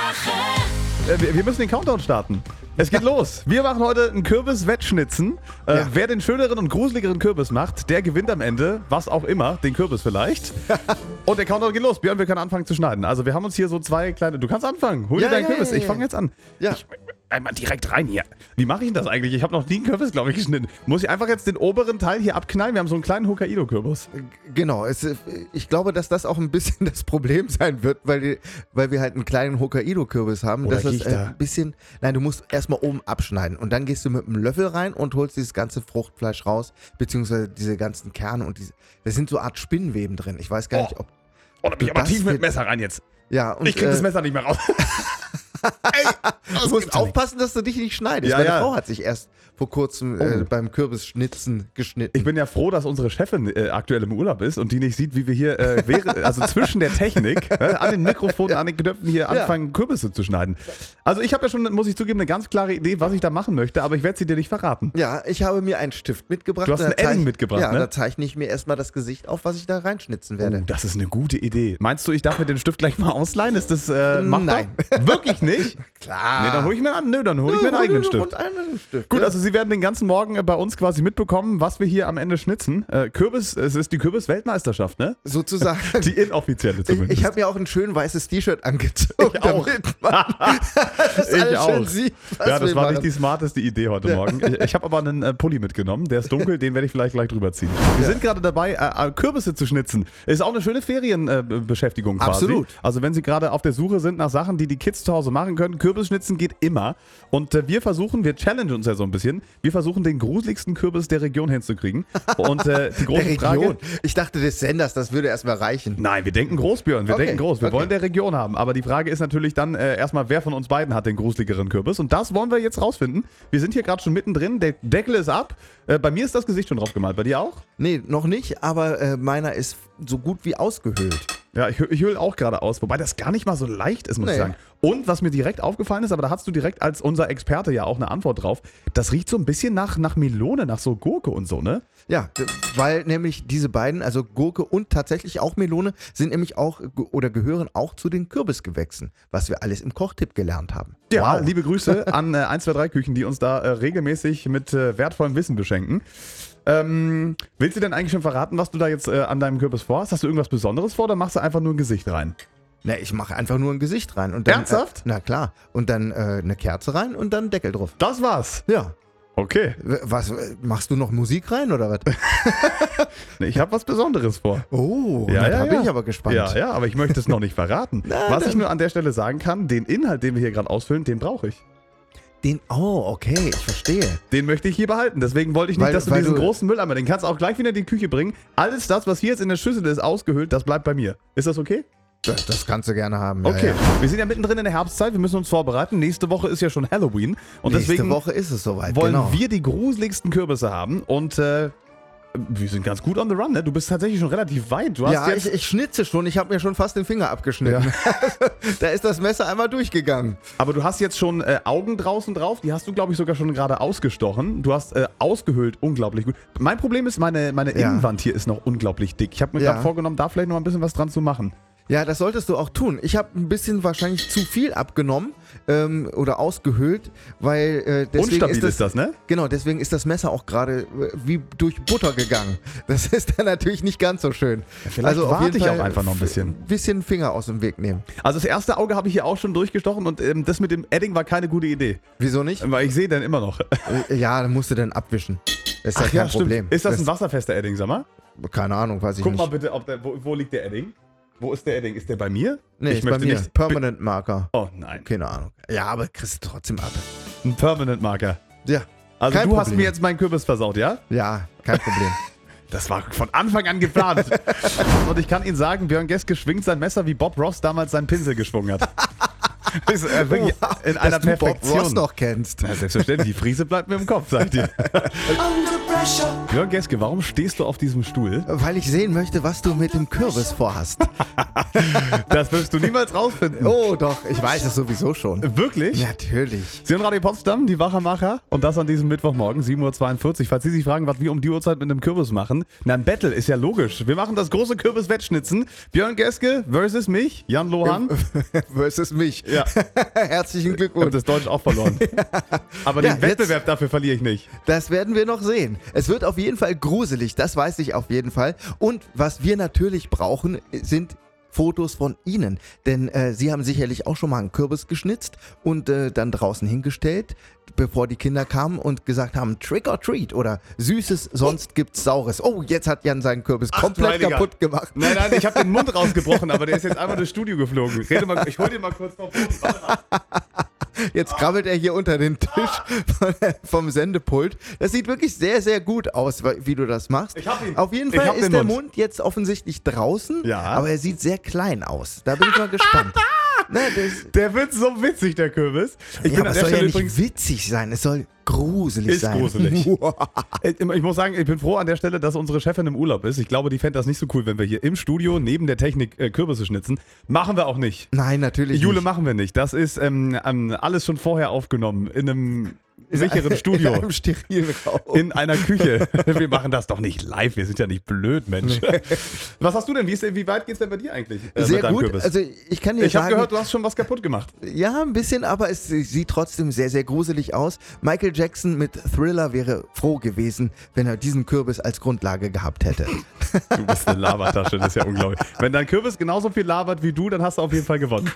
Wir müssen den Countdown starten. Es geht los. Wir machen heute einen Kürbis-Wettschnitzen. Wer den schöneren und gruseligeren Kürbis macht, der gewinnt am Ende, was auch immer, den Kürbis vielleicht. Und der Countdown geht los. Björn, wir können anfangen zu schneiden. Also wir haben uns hier so zwei kleine... Du kannst anfangen. Hol dir deinen Kürbis. Ich fange jetzt an. Ja. Einmal direkt rein hier. Wie mache ich denn das eigentlich? Ich habe noch nie einen Kürbis, glaube ich, geschnitten. Muss ich einfach jetzt den oberen Teil hier abknallen? Wir haben so einen kleinen Hokkaido-Kürbis. Genau. Ich glaube, dass das auch ein bisschen das Problem sein wird, weil wir halt einen kleinen Hokkaido-Kürbis haben. Oder dass das ein bisschen... Nein, du musst erstmal oben abschneiden und dann gehst du mit einem Löffel rein und holst dieses ganze Fruchtfleisch raus, beziehungsweise diese ganzen Kerne und da sind so eine Art Spinnweben drin. Ich weiß gar nicht, ob... Oh, da bin ich aber tief mit dem Messer rein jetzt. Ja, und ich krieg das Messer nicht mehr raus. Du musst aufpassen, dass du dich nicht schneidest. Ja, Meine Frau hat sich erst vor kurzem beim Kürbisschnitzen geschnitten. Ich bin ja froh, dass unsere Chefin aktuell im Urlaub ist und die nicht sieht, wie wir hier also zwischen der Technik, an den Mikrofonen, an den Knöpfen hier anfangen, Kürbisse zu schneiden. Also ich habe ja schon, muss ich zugeben, eine ganz klare Idee, was ich da machen möchte, aber ich werde sie dir nicht verraten. Ja, ich habe mir einen Stift mitgebracht. Du hast einen Edding mitgebracht, ja, ne? Da zeichne ich mir erstmal das Gesicht auf, was ich da reinschnitzen werde. Oh, das ist eine gute Idee. Meinst du, ich darf mir den Stift gleich mal ausleihen? Ist das machbar? Nein. Wirklich nicht? Klar. Nee, dann hole ich mir einen eigenen Stift. Gut, ja. also Sie werden den ganzen Morgen bei uns quasi mitbekommen, was wir hier am Ende schnitzen. Es ist die Kürbis-Weltmeisterschaft, ne? Sozusagen. Die inoffizielle zumindest. Ich habe mir auch ein schön weißes T-Shirt angezogen. Ich auch. Damit man das Ich alles auch. schön sieht, was Ja, das wir war machen. nicht die smarteste Idee heute Morgen. Ich habe aber einen Pulli mitgenommen, der ist dunkel, den werde ich vielleicht gleich drüber ziehen. Wir sind gerade dabei, Kürbisse zu schnitzen. Ist auch eine schöne Ferienbeschäftigung quasi. Absolut. Also wenn Sie gerade auf der Suche sind nach Sachen, die Kids zu Hause machen können, Kürbisschnitzen geht immer. Und wir challengen uns ja so ein bisschen, wir versuchen den gruseligsten Kürbis der Region hinzukriegen. Und die große Frage... Ich dachte des Senders, das würde erstmal reichen. Nein, wir denken groß, Björn, wir denken groß. Wir wollen der Region haben. Aber die Frage ist natürlich dann erstmal, wer von uns beiden hat den gruseligeren Kürbis? Und das wollen wir jetzt rausfinden. Wir sind hier gerade schon mittendrin, der Deckel ist ab. Bei mir ist das Gesicht schon drauf gemalt, bei dir auch? Nee, noch nicht, aber meiner ist so gut wie ausgehöhlt. Ja, ich hülle auch gerade aus, wobei das gar nicht mal so leicht ist, muss ich sagen. Und was mir direkt aufgefallen ist, aber da hast du direkt als unser Experte ja auch eine Antwort drauf, das riecht so ein bisschen nach Melone, nach so Gurke und so, ne? Ja, weil nämlich diese beiden, also Gurke und tatsächlich auch Melone, sind nämlich auch oder gehören auch zu den Kürbisgewächsen, was wir alles im Kochtipp gelernt haben. Ja, wow. Liebe Grüße an 123 Küchen, die uns da regelmäßig mit wertvollem Wissen beschenken. Willst du denn eigentlich schon verraten, was du da jetzt an deinem Kürbis vorhast? Hast du irgendwas Besonderes vor oder machst du einfach nur ein Gesicht rein? Na, ich mache einfach nur ein Gesicht rein. Und dann, ernsthaft? Na klar. Und dann eine Kerze rein und dann Deckel drauf. Das war's? Ja. Okay. Was, machst du noch Musik rein oder was? Nee, ich habe was Besonderes vor. Oh, ja, da bin ich aber gespannt. Ja, aber ich möchte es noch nicht verraten. Was ich nur an der Stelle sagen kann, den Inhalt, den wir hier gerade ausfüllen, den brauche ich. Okay, ich verstehe. Den möchte ich hier behalten. Deswegen wollte ich nicht, dass du diesen großen Mülleimer, den kannst du auch gleich wieder in die Küche bringen. Alles das, was hier jetzt in der Schüssel ist, ausgehöhlt, das bleibt bei mir. Ist das okay? Das kannst du gerne haben. Okay, ja. Wir sind ja mittendrin in der Herbstzeit, wir müssen uns vorbereiten. Nächste Woche ist ja schon Halloween. Und Nächste Woche ist es soweit, wollen wir die gruseligsten Kürbisse haben. Und wir sind ganz gut on the run, ne? Du bist tatsächlich schon relativ weit. Du hast jetzt ich schnitze schon. Ich habe mir schon fast den Finger abgeschnitten. Ja. Da ist das Messer einmal durchgegangen. Aber du hast jetzt schon Augen draußen drauf. Die hast du, glaube ich, sogar schon gerade ausgestochen. Du hast ausgehöhlt unglaublich gut. Mein Problem ist, meine Innenwand hier ist noch unglaublich dick. Ich habe mir gerade vorgenommen, da vielleicht noch ein bisschen was dran zu machen. Ja, das solltest du auch tun. Ich habe ein bisschen wahrscheinlich zu viel abgenommen oder ausgehöhlt, weil deswegen unstabil ist das, ne? Genau, deswegen ist das Messer auch gerade wie durch Butter gegangen. Das ist dann natürlich nicht ganz so schön. Ja, vielleicht also warte ich auch einfach noch ein bisschen. Bisschen Finger aus dem Weg nehmen. Also das erste Auge habe ich hier auch schon durchgestochen und das mit dem Edding war keine gute Idee. Wieso nicht? Weil ich sehe den immer noch. Ja, dann musst du dann abwischen. Das ist ja kein Problem. Ist das ein wasserfester Edding, sag mal? Keine Ahnung, weiß ich nicht. nicht. Guck mal bitte, wo liegt der Edding? Wo ist der Edding? Ist der bei mir? Nee, ist bei mir. Nicht Permanent Marker. Oh nein. Keine Ahnung. Ja, aber kriegst du trotzdem ab. Ein Permanent Marker. Ja. Also du hast mir jetzt meinen Kürbis versaut, ja? Ja, kein Problem. Das war von Anfang an geplant. Und ich kann Ihnen sagen, Björn Geske schwingt sein Messer, wie Bob Ross damals seinen Pinsel geschwungen hat. Ist, wirklich in einer Perfektion. Bob Ross noch kennst. Ja, selbstverständlich, die Friese bleibt mir im Kopf, sag ich dir. Björn Geske, warum stehst du auf diesem Stuhl? Weil ich sehen möchte, was du mit dem Kürbis vorhast. Das wirst du niemals rausfinden. Oh doch, ich weiß es sowieso schon. Wirklich? Natürlich. Sie hören Radio Potsdam, die Wachermacher. Und das an diesem Mittwochmorgen, 7.42 Uhr. Falls Sie sich fragen, was wir um die Uhrzeit mit einem Kürbis machen. Na, ein Battle ist ja logisch. Wir machen das große Kürbis-Wettschnitzen. Björn Geske versus mich, Jan Lohan. Versus mich. Ja. Ja, Herzlichen ich habe Glückwunsch. das Deutsch auch verloren. Aber Ja, den Wettbewerb dafür verliere ich nicht. Das werden wir noch sehen. Es wird auf jeden Fall gruselig, das weiß ich auf jeden Fall. Und was wir natürlich brauchen, sind Fotos von Ihnen. Denn Sie haben sicherlich auch schon mal einen Kürbis geschnitzt und dann draußen hingestellt, bevor die Kinder kamen und gesagt haben, Trick or Treat oder Süßes, sonst gibt's Saures. Oh, jetzt hat Jan seinen Kürbis komplett Heiliger. kaputt gemacht. Nein, ich habe den Mund rausgebrochen, aber der ist jetzt einmal durchs Studio geflogen. Ich hol den mal kurz drauf. Jetzt krabbelt er hier unter den Tisch vom Sendepult. Das sieht wirklich sehr, sehr gut aus, wie du das machst. Ich hab ihn. Auf jeden Ich Fall hab ist den der Mund. Mund jetzt offensichtlich draußen, Ja. aber er sieht sehr klein aus. Da bin ich mal gespannt. Na, Der wird so witzig, der Kürbis. Ich bin aber an es der soll ja Stelle nicht übrigens... witzig sein, es soll gruselig Ist sein. gruselig. Ich muss sagen, ich bin froh an der Stelle, dass unsere Chefin im Urlaub ist. Ich glaube, die fände das nicht so cool, wenn wir hier im Studio neben der Technik Kürbisse schnitzen. Machen wir auch nicht. Nein, natürlich Jule, nicht. machen wir nicht. Das ist alles schon vorher aufgenommen in einem sicheren Studio. In einem sterilen Raum. In einer Küche. Wir machen das doch nicht live. Wir sind ja nicht blöd, Mensch. Was hast du denn? Wie weit geht's denn bei dir eigentlich? Sehr mit deinem gut. Kürbis? Also ich kann dir Ich habe sagen, gehört, du hast schon was kaputt gemacht. ja, ein bisschen, aber es sieht trotzdem sehr, sehr gruselig aus. Michael Jackson mit Thriller wäre froh gewesen, wenn er diesen Kürbis als Grundlage gehabt hätte. Du bist eine Labertasche, das ist ja unglaublich. Wenn dein Kürbis genauso viel labert wie du, dann hast du auf jeden Fall gewonnen.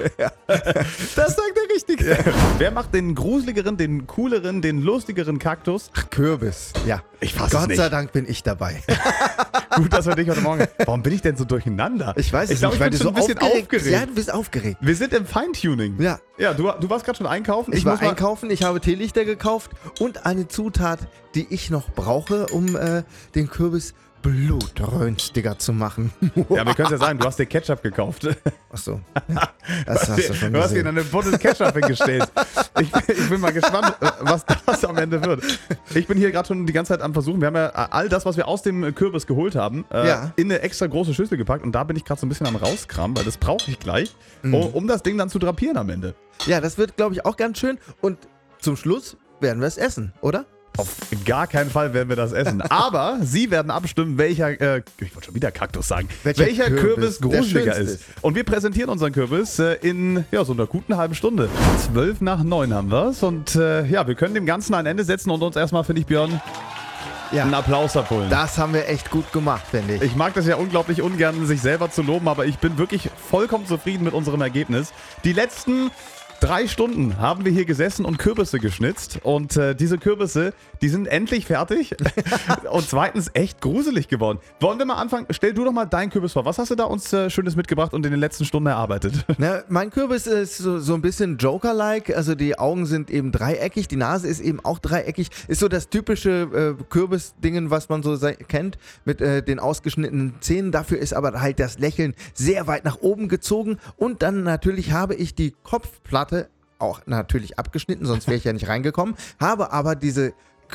Das sagt er richtig. Wer macht den gruseligeren, den cooleren, den lustigeren Kaktus? Kürbis, ja. Ich fass es Gott nicht. sei Dank bin ich dabei. Gut, dass wir dich heute Morgen... Warum bin ich denn so durcheinander? Ich weiß es glaube, nicht, weil ich du bin schon so ein bisschen aufgeregt. Ja, du bist aufgeregt. Wir sind im Feintuning. Ja. Ja, du warst gerade schon einkaufen. Ich war muss mal- einkaufen, ich habe Teelichter gekauft und eine Zutat, die ich noch brauche, um den Kürbis blutrünstiger zu machen. Ja, wir können es ja sagen, du hast dir Ketchup gekauft. Achso, das hast du schon Du hast hier gesehen. eine buntes Ketchup hingestellt. Ich bin mal gespannt, was das am Ende wird. Ich bin hier gerade schon die ganze Zeit am Versuchen. Wir haben ja all das, was wir aus dem Kürbis geholt haben, Ja. in eine extra große Schüssel gepackt. Und da bin ich gerade so ein bisschen am Rauskramen, weil das brauche ich gleich, Mhm. um das Ding dann zu drapieren am Ende. Ja, das wird, glaube ich, auch ganz schön. Und zum Schluss werden wir es essen, oder? Auf gar keinen Fall werden wir das essen. Aber Sie werden abstimmen, welcher, ich wollte schon wieder Kaktus sagen, Welcher Kürbis Kürbis der gruseliger schönste ist. Und wir präsentieren unseren Kürbis in so einer guten halben Stunde. 8:55 haben wir es. Und wir können dem Ganzen ein Ende setzen und uns erstmal, finde ich, Björn, Ja. einen Applaus abholen. Das haben wir echt gut gemacht, finde ich. Ich mag das ja unglaublich ungern, sich selber zu loben, aber ich bin wirklich vollkommen zufrieden mit unserem Ergebnis. Die letzten 3 Stunden haben wir hier gesessen und Kürbisse geschnitzt. Und diese Kürbisse, die sind endlich fertig. Und zweitens echt gruselig geworden. Wollen wir mal anfangen? Stell du doch mal deinen Kürbis vor. Was hast du da uns Schönes mitgebracht und in den letzten Stunden erarbeitet? Na, mein Kürbis ist so ein bisschen Joker-like, also die Augen sind eben dreieckig, die Nase ist eben auch dreieckig, ist so das typische Kürbis-Dingen, was man so kennt, mit den ausgeschnittenen Zähnen. Dafür ist aber halt das Lächeln sehr weit nach oben gezogen und dann natürlich habe ich die Kopfplatte auch natürlich abgeschnitten, sonst wäre ich ja nicht reingekommen, habe aber dieses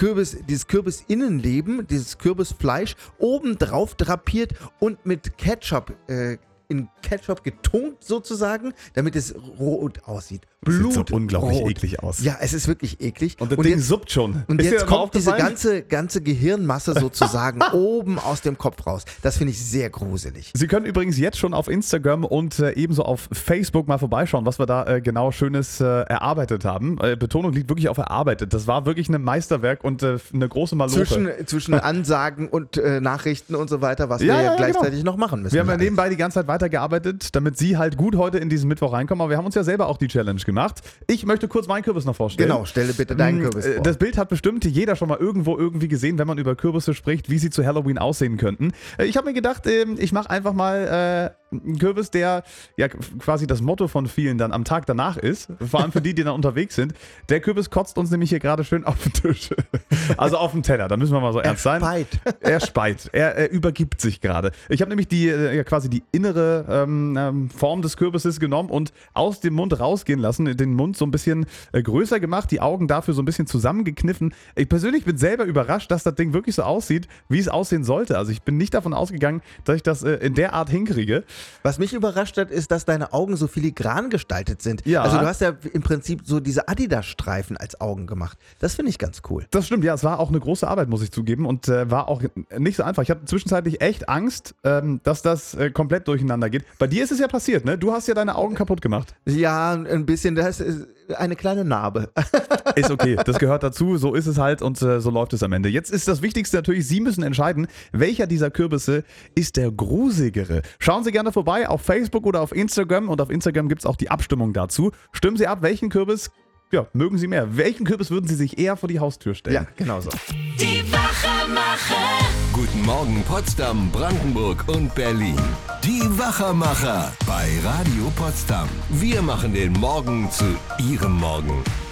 Kürbisinnenleben, dieses Kürbisfleisch oben drauf drapiert und mit Ketchup in Ketchup getunkt sozusagen, damit es rot aussieht. Das sieht so Blutrot. unglaublich eklig aus. Ja, es ist wirklich eklig. Und das Ding jetzt, suppt schon. und Ist dir jetzt das mal kommt diese aufgefallen? ganze Gehirnmasse sozusagen oben aus dem Kopf raus. Das finde ich sehr gruselig. Sie können übrigens jetzt schon auf Instagram und ebenso auf Facebook mal vorbeischauen, was wir da genau Schönes erarbeitet haben. Betonung liegt wirklich auf erarbeitet. Das war wirklich ein Meisterwerk und eine große Maloche. Zwischen Ansagen und Nachrichten und so weiter, was Ja, wir ja, gleichzeitig noch machen müssen. Wir haben ja nebenbei die ganze Zeit weitergearbeitet, damit Sie halt gut heute in diesen Mittwoch reinkommen. Aber wir haben uns ja selber auch die Challenge gemacht. Ich möchte kurz meinen Kürbis noch vorstellen. Genau, stelle bitte deinen Kürbis vor. Das Bild hat bestimmt jeder schon mal irgendwo irgendwie gesehen, wenn man über Kürbisse spricht, wie sie zu Halloween aussehen könnten. Ich habe mir gedacht, ich mache einfach mal einen Kürbis, der ja quasi das Motto von vielen dann am Tag danach ist. Vor allem für die dann unterwegs sind. Der Kürbis kotzt uns nämlich hier gerade schön auf den Tisch. Also auf dem Teller, da müssen wir mal so ernst sein. Er speit. Er übergibt sich gerade. Ich habe nämlich quasi die innere Form des Kürbisses genommen und aus dem Mund rausgehen lassen, den Mund so ein bisschen größer gemacht, die Augen dafür so ein bisschen zusammengekniffen. Ich persönlich bin selber überrascht, dass das Ding wirklich so aussieht, wie es aussehen sollte. Also ich bin nicht davon ausgegangen, dass ich das in der Art hinkriege. Was mich überrascht hat, ist, dass deine Augen so filigran gestaltet sind. Ja. Also du hast ja im Prinzip so diese Adidas-Streifen als Augen gemacht. Das finde ich ganz cool. Das stimmt, ja, es war auch eine große Arbeit, muss ich zugeben, und war auch nicht so einfach. Ich hatte zwischenzeitlich echt Angst, dass das komplett durcheinander geht. Bei dir ist es ja passiert, ne? Du hast ja deine Augen kaputt gemacht. Ja, ein bisschen. Das ist eine kleine Narbe. Ist okay, das gehört dazu, so ist es halt und so läuft es am Ende. Jetzt ist das Wichtigste natürlich, Sie müssen entscheiden, welcher dieser Kürbisse ist der grusigere. Schauen Sie gerne vorbei auf Facebook oder auf Instagram, und auf Instagram gibt es auch die Abstimmung dazu. Stimmen Sie ab, welchen Kürbis mögen Sie mehr? Welchen Kürbis würden Sie sich eher vor die Haustür stellen? Ja, genau so. Die Wachermacher. Guten Morgen Potsdam, Brandenburg und Berlin. Die Wachermacher bei Radio Potsdam. Wir machen den Morgen zu Ihrem Morgen.